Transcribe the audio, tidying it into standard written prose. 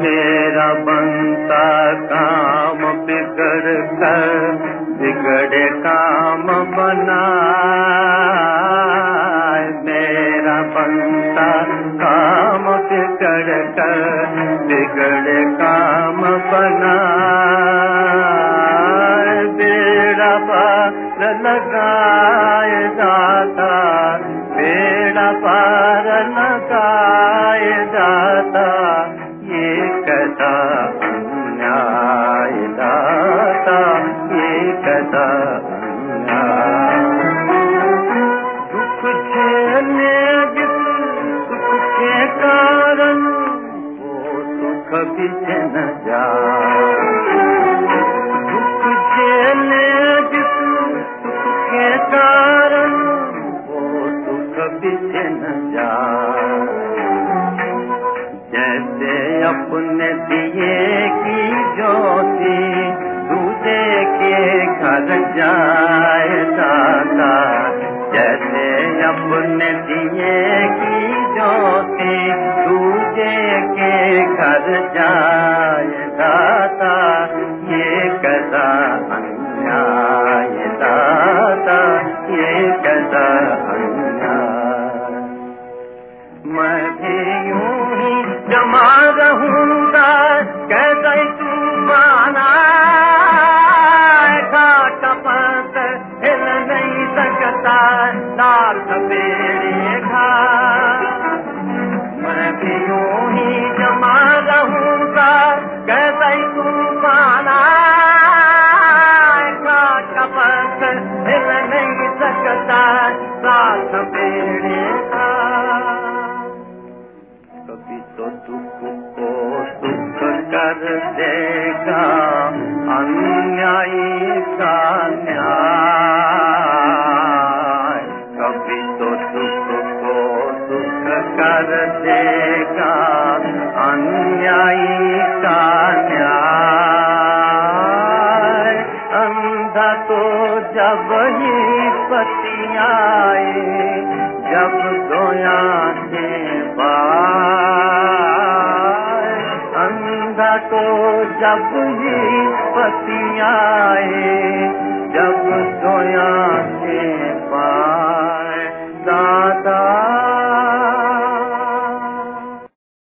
मेरा बनता काम बिगड़ कर बिगड़े काम बनाए। मेरा बनता काम बिगड़ कर बिगड़े काम बनाए। बेड़ा पार लगाए दाता, बेड़ा पार लगाए दाता, ये कैसा अन्याय दाता, ये कैसा अन्याय। दुख झेलने जिस सुख के कारण वो सुख भी न जाए। दुख झेलने जिस सुख के कारण वो सुख भी न जाए। जैसे अपने दिए की ज्योति दूसरे के घर जाए दाता, जैसे अपने दिए की ज्योति दूसरे के घर जाए दाता, ये कैसा अन्याय दाता, ये कैसा अन्याय। मैं भी यूं ही जमा रहूंगा कैसा तू माना, घाट पर हिल नहीं सकता लाख बेड़े घाट। मैं भी यूं ही जमा रहूंगा कैसा तू माना, घाट पर हिल नहीं सकता लाख बेड़े घाट। कभी तो दुख को सुख कर देगा अन्यायी का न्याय। कभी तो दुख को सुख कर देगा अन्यायी का न्याय। अंधा तो जब ही पतियाए, जब दो आंखें बाए। अंधा तो जब ही पतियाए, जब दो आंखें बाए।